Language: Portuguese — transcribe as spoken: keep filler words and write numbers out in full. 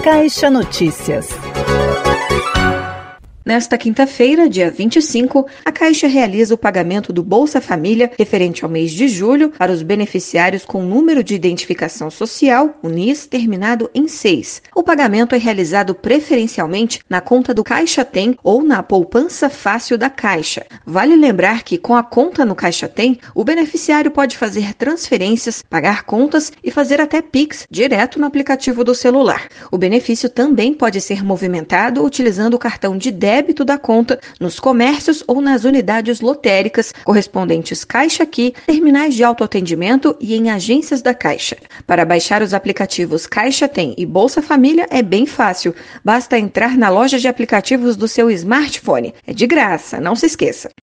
Caixa Notícias. Nesta quinta-feira, dia vinte e cinco, a Caixa realiza o pagamento do Bolsa Família referente ao mês de julho para os beneficiários com número de identificação social, o N I S, terminado em seis. O pagamento é realizado preferencialmente na conta do Caixa Tem ou na poupança fácil da Caixa. Vale lembrar que com a conta no Caixa Tem, o beneficiário pode fazer transferências, pagar contas e fazer até Pix direto no aplicativo do celular. O benefício também pode ser movimentado utilizando o cartão de débito débito da conta nos comércios ou nas unidades lotéricas correspondentes Caixa Aqui, terminais de autoatendimento e em agências da Caixa. Para baixar os aplicativos Caixa Tem e Bolsa Família é bem fácil. Basta entrar na loja de aplicativos do seu smartphone. É de graça, não se esqueça.